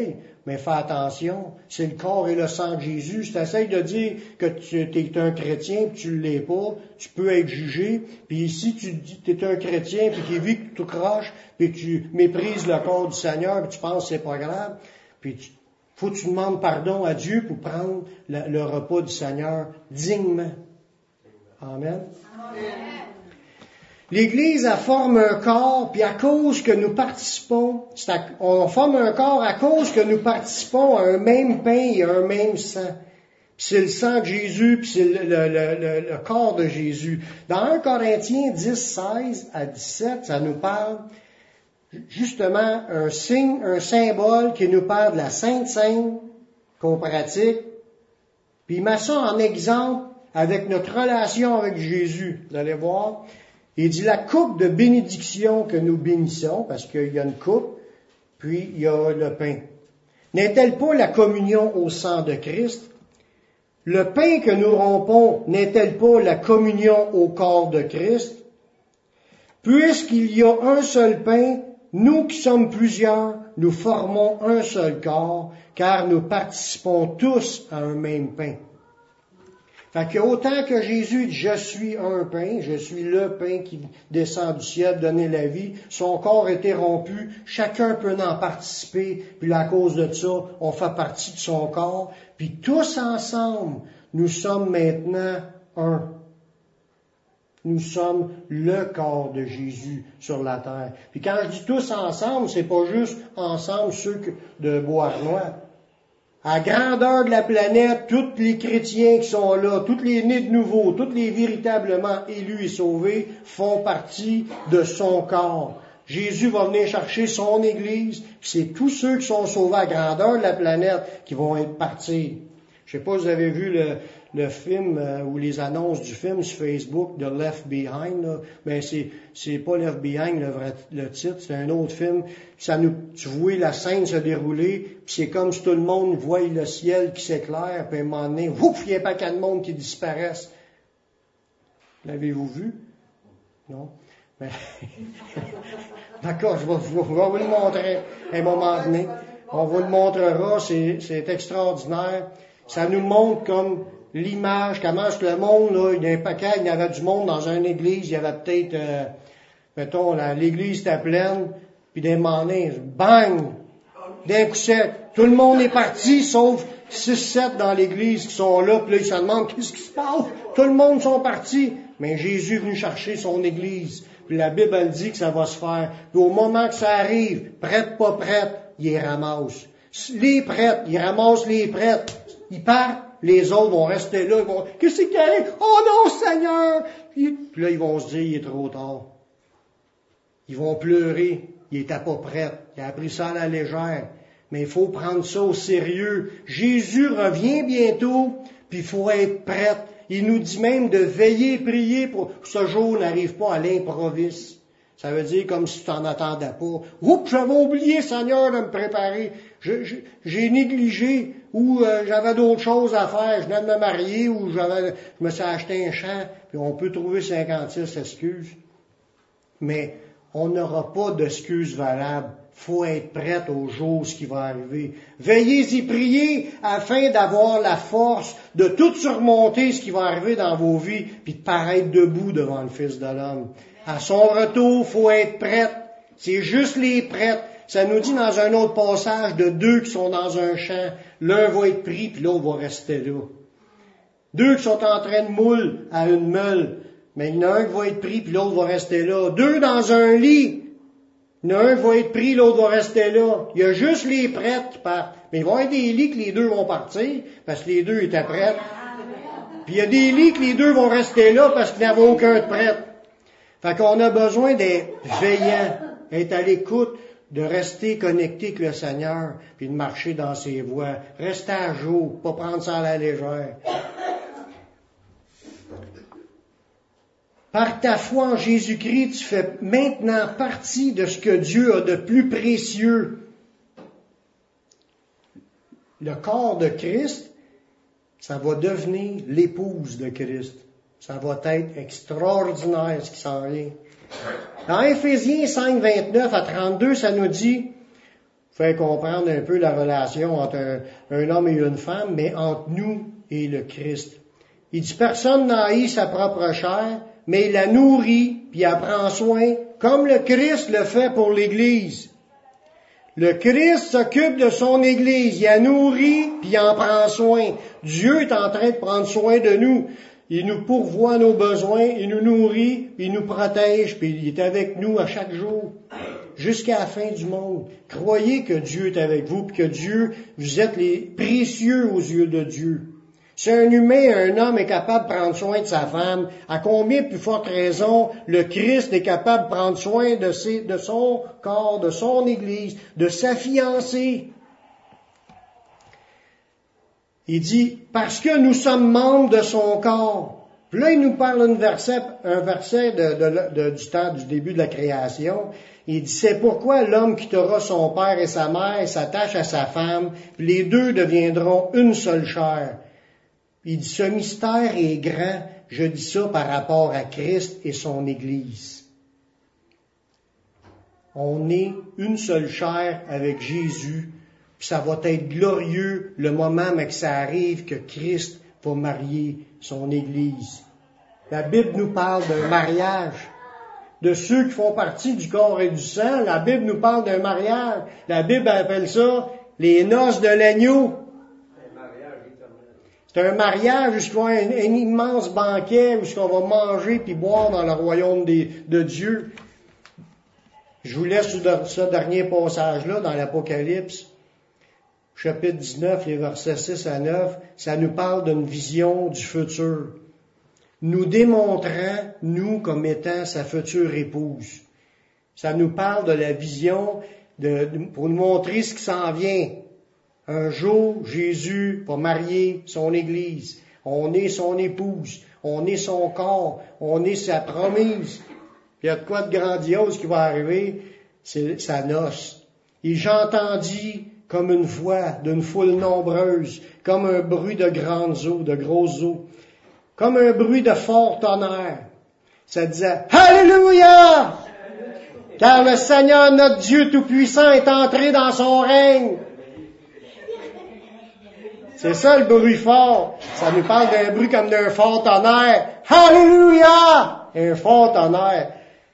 Mais fais attention, c'est le corps et le sang de Jésus. Si tu essaies de dire que tu es un chrétien puis tu ne l'es pas, tu peux être jugé. Puis si tu dis que tu es un chrétien puis qu'il vit que tu croches, puis tu méprises le corps du Seigneur puis tu penses que c'est pas grave, puis tu faut que tu demandes pardon à Dieu pour prendre le, le repas du Seigneur dignement. Amen. Amen. L'Église, elle forme un corps, puis à cause que nous participons, c'est à, on forme un corps à cause que nous participons à un même pain et à un même sang. Puis c'est le sang de Jésus, puis c'est le, le, le, le corps de Jésus. Dans un Corinthiens dix, seize à dix-sept, ça nous parle justement un signe, un symbole qui nous parle de la Sainte Seine qu'on pratique. Puis il met ça en exemple avec notre relation avec Jésus. Vous allez voir. Il dit la coupe de bénédiction que nous bénissons, parce qu'il y a une coupe, puis il y a le pain. N'est-elle pas la communion au sang de Christ? Le pain que nous rompons, n'est-elle pas la communion au corps de Christ? Puisqu'il y a un seul pain, nous qui sommes plusieurs, nous formons un seul corps, car nous participons tous à un même pain. Fait que autant que Jésus dit « Je suis un pain, je suis le pain qui descend du ciel, donner la vie », son corps était rompu, chacun peut en participer, puis à cause de ça, on fait partie de son corps, puis tous ensemble, nous sommes maintenant un. Nous sommes le corps de Jésus sur la terre. Puis quand je dis tous ensemble, c'est pas juste ensemble ceux de Beauharnois. À la grandeur de la planète, tous les chrétiens qui sont là, tous les nés de nouveau, tous les véritablement élus et sauvés font partie de son corps. Jésus va venir chercher son Église, puis c'est tous ceux qui sont sauvés à la grandeur de la planète qui vont être partis. Je sais pas si vous avez vu le, le film euh, ou les annonces du film sur Facebook de Left Behind, là. Ben c'est c'est pas Left Behind le vrai le titre, c'est un autre film. Ça nous tu vois la scène se dérouler, puis c'est comme si tout le monde voit le ciel qui s'éclaire, puis à un moment donné, ouf, il y a un paquet de monde qui disparaissent. L'avez-vous vu? Non? Ben, d'accord, je vais, je vais vous le montrer à un moment donné. On vous le montrera, c'est, c'est extraordinaire. Ça nous montre comme l'image, comment est-ce que le monde, là, il y a un paquet, il y avait du monde dans une église, il y avait peut-être, euh, mettons, là, l'église était pleine, puis d'un moment donné, bang, d'un coup sec, tout le monde est parti, sauf six, sept dans l'église qui sont là, puis là, ils se demandent, qu'est-ce qui se passe? Tout le monde sont partis. Mais Jésus est venu chercher son église. Puis la Bible, elle dit que ça va se faire. Puis au moment que ça arrive, prête, pas prête, il les ramasse. Les prêtres, ils ramassent les prêtres. Ils partent, les autres vont rester là, ils vont, qu'est-ce qui arrive? Oh non, Seigneur! Puis, puis là, ils vont se dire, il est trop tard. Ils vont pleurer. Il était pas prêt. Il a pris ça à la légère. Mais il faut prendre ça au sérieux. Jésus revient bientôt, puis il faut être prêt. Il nous dit même de veiller et prier pour que ce jour n'arrive pas à l'improviste. Ça veut dire comme si tu t'en attendais pas. Oups, j'avais oublié, Seigneur, de me préparer. Je, je, j'ai négligé, ou euh, j'avais d'autres choses à faire. Je venais de me marier, ou j'avais, je me suis acheté un champ. Puis on peut trouver cinquante-six excuses. Mais on n'aura pas d'excuses valables. Faut être prête au jour ce qui va arriver. Veillez y priez afin d'avoir la force de tout surmonter ce qui va arriver dans vos vies, puis de paraître debout devant le Fils de l'homme. À son retour, faut être prête. C'est juste les prêtres. Ça nous dit dans un autre passage de deux qui sont dans un champ. L'un va être pris, puis l'autre va rester là. Deux qui sont en train de moule à une meule. Mais il y en a un qui va être pris, puis l'autre va rester là. Deux dans un lit. Il y en a un qui va être pris, l'autre va rester là. Il y a juste les prêtres qui partent. Mais il va y avoir des lits que les deux vont partir, parce que les deux étaient prêtres. Puis il y a des lits que les deux vont rester là, parce qu'il n'y avait aucun de prêtre. Fait qu'on a besoin d'être veillant, être à l'écoute, de rester connecté avec le Seigneur, puis de marcher dans ses voies. Rester à jour, pas prendre ça à la légère. Par ta foi en Jésus-Christ, tu fais maintenant partie de ce que Dieu a de plus précieux. Le corps de Christ, ça va devenir l'épouse de Christ. Ça va être extraordinaire ce qui s'en vient. Dans Éphésiens cinq, vingt-neuf à trente-deux, ça nous dit, faire comprendre un peu la relation entre un, un homme et une femme, mais entre nous et le Christ. Il dit, personne n'a haï sa propre chair, mais il la nourrit, puis elle prend soin, comme le Christ le fait pour l'Église. Le Christ s'occupe de son Église, il la nourrit, puis il en prend soin. Dieu est en train de prendre soin de nous. Il nous pourvoit nos besoins, il nous nourrit, puis il nous protège, puis il est avec nous à chaque jour, jusqu'à la fin du monde. Croyez que Dieu est avec vous, puis que Dieu, vous êtes les précieux aux yeux de Dieu. Si un humain, un homme est capable de prendre soin de sa femme, à combien plus forte raison le Christ est capable de prendre soin de, ses, de son corps, de son Église, de sa fiancée? Il dit, parce que nous sommes membres de son corps. Puis là, il nous parle un verset, un verset de, de, de, du temps, du début de la création. Il dit, c'est pourquoi l'homme quittera son père et sa mère et s'attache à sa femme, puis les deux deviendront une seule chair. Il dit, ce mystère est grand, je dis ça par rapport à Christ et son Église. On est une seule chair avec Jésus, puis ça va être glorieux le moment mais que ça arrive que Christ va marier son Église. La Bible nous parle d'un mariage. De ceux qui font partie du corps et du sang, la Bible nous parle d'un mariage. La Bible appelle ça les noces de l'agneau. C'est un mariage où il va y avoir un, un immense banquet où on va manger puis boire dans le royaume des, de Dieu. Je vous laisse ce dernier passage-là dans l'Apocalypse, chapitre dix-neuf, les versets six à neuf. Ça nous parle d'une vision du futur, nous démontrant, nous, comme étant sa future épouse. Ça nous parle de la vision de, de, pour nous montrer ce qui s'en vient. Un jour, Jésus va marier son Église. On est son épouse. On est son corps. On est sa promise. Il y a de quoi de grandiose qui va arriver, c'est sa noce. Et j'entendis comme une voix d'une foule nombreuse, comme un bruit de grandes eaux, de grosses eaux, comme un bruit de fort tonnerre. Ça disait « Alléluia! Car le Seigneur, notre Dieu Tout-Puissant, est entré dans son règne. » C'est ça le bruit fort. Ça nous parle d'un bruit comme d'un fort tonnerre. Alléluia! Un fort tonnerre.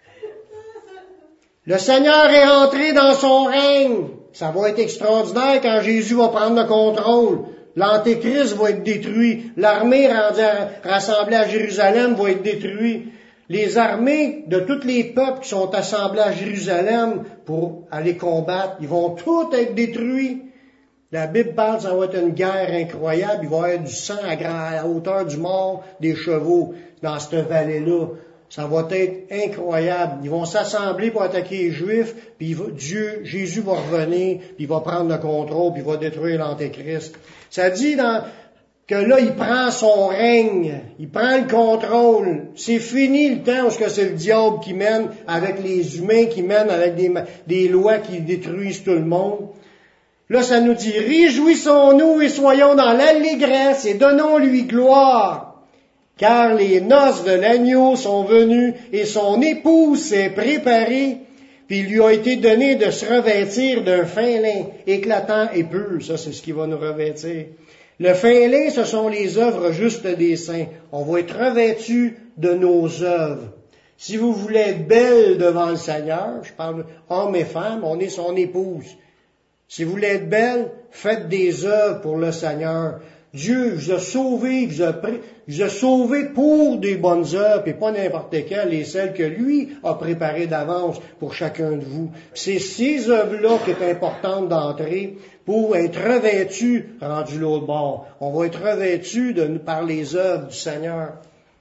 Le Seigneur est entré dans son règne. Ça va être extraordinaire quand Jésus va prendre le contrôle. L'Antéchrist va être détruit. L'armée rassemblée à Jérusalem va être détruite. Les armées de tous les peuples qui sont assemblés à Jérusalem pour aller combattre, ils vont tous être détruits. La Bible parle, ça va être une guerre incroyable. Il va y avoir du sang à, grand, à la hauteur du mort des chevaux dans cette vallée-là. Ça va être incroyable. Ils vont s'assembler pour attaquer les Juifs, puis il va, Dieu, Jésus va revenir, puis il va prendre le contrôle, puis il va détruire l'Antéchrist. Ça dit dans, que là, il prend son règne, il prend le contrôle. C'est fini le temps où c'est le diable qui mène avec les humains, qui mène avec des, des lois qui détruisent tout le monde. Là, ça nous dit, réjouissons-nous et soyons dans l'allégresse et donnons-lui gloire, car les noces de l'agneau sont venues et son épouse s'est préparée, puis il lui a été donné de se revêtir d'un fin lin éclatant et pur. Ça, c'est ce qui va nous revêtir. Le fin lin, ce sont les œuvres justes des saints. On va être revêtus de nos œuvres. Si vous voulez être belle devant le Seigneur, je parle hommes et femmes, on est son épouse. Si vous voulez être belle, faites des œuvres pour le Seigneur. Dieu vous a sauvé, vous a, pré... vous a sauvé pour des bonnes œuvres, et pas n'importe quelles, et celles que lui a préparées d'avance pour chacun de vous. C'est ces œuvres-là qui est importante d'entrer pour être revêtus, rendu l'autre bord. On va être revêtus de, par les œuvres du Seigneur.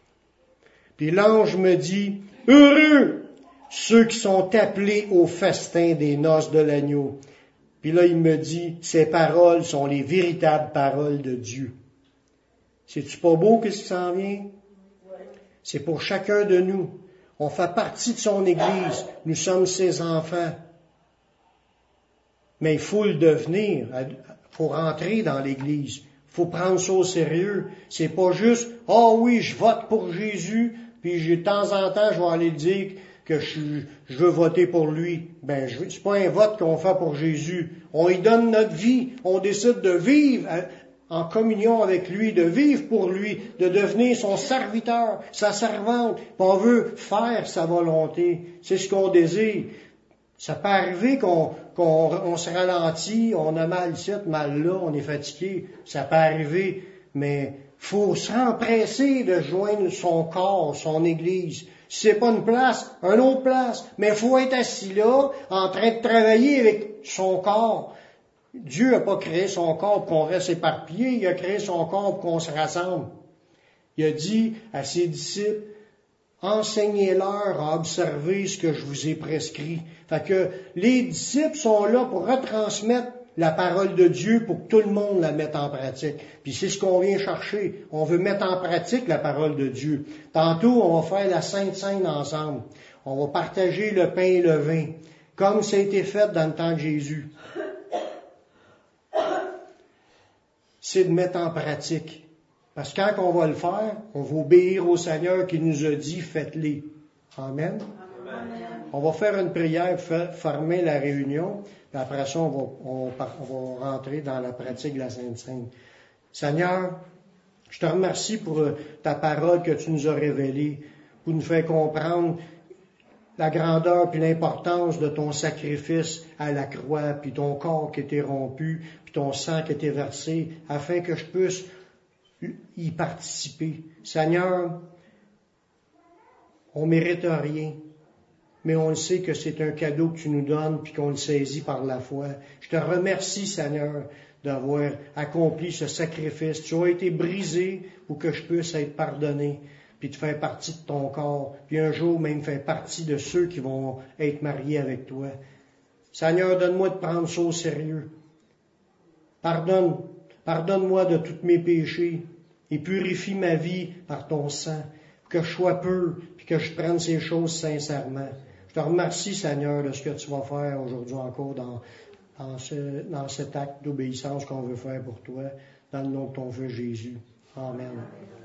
Puis l'ange me dit, heureux ceux qui sont appelés au festin des noces de l'agneau. Puis là, il me dit, ces paroles sont les véritables paroles de Dieu. C'est-tu pas beau qu'est-ce qui s'en vient? C'est pour chacun de nous. On fait partie de son Église. Nous sommes ses enfants. Mais il faut le devenir. Il faut rentrer dans l'Église. Il faut prendre ça au sérieux. C'est pas juste, ah oh oui, je vote pour Jésus, puis de temps en temps, je vais aller dire que je, je veux voter pour lui. Ben, je, c'est pas un vote qu'on fait pour Jésus. On lui donne notre vie. On décide de vivre en communion avec lui, de vivre pour lui, de devenir son serviteur, sa servante. Puis on veut faire sa volonté. C'est ce qu'on désire. Ça peut arriver qu'on, qu'on on se ralentit, on a mal ici, mal là, on est fatigué. Ça peut arriver, mais faut s'empresser de joindre son corps, son Église. Si c'est pas une place, une autre place. Mais il faut être assis là, en train de travailler avec son corps. Dieu n'a pas créé son corps pour qu'on reste éparpillé, il a créé son corps pour qu'on se rassemble. Il a dit à ses disciples, enseignez-leur à observer ce que je vous ai prescrit. Fait que les disciples sont là pour retransmettre la parole de Dieu pour que tout le monde la mette en pratique. Puis c'est ce qu'on vient chercher. On veut mettre en pratique la parole de Dieu. Tantôt, on va faire la Sainte Seine ensemble. On va partager le pain et le vin, comme ça a été fait dans le temps de Jésus. C'est de mettre en pratique. Parce que quand on va le faire, on va obéir au Seigneur qui nous a dit, faites-les. Amen. Amen. On va faire une prière pour fermer la réunion, puis après ça, on va, on, on va rentrer dans la pratique de la Sainte Seine. Seigneur, je te remercie pour ta parole que tu nous as révélée, pour nous faire comprendre la grandeur puis l'importance de ton sacrifice à la croix, puis ton corps qui était rompu, puis ton sang qui était versé, afin que je puisse y participer. Seigneur, on mérite rien, mais on le sait que c'est un cadeau que tu nous donnes puis qu'on le saisit par la foi. Je te remercie, Seigneur, d'avoir accompli ce sacrifice. Tu as été brisé pour que je puisse être pardonné, puis de faire partie de ton corps, puis un jour même faire partie de ceux qui vont être mariés avec toi. Seigneur, donne-moi de prendre ça au sérieux. Pardonne, pardonne-moi de tous mes péchés et purifie ma vie par ton sang, que je sois pur, puis que je prenne ces choses sincèrement. Je te remercie, Seigneur, de ce que tu vas faire aujourd'hui encore dans, dans, ce, dans cet acte d'obéissance qu'on veut faire pour toi, dans le nom de ton Fils Jésus. Amen.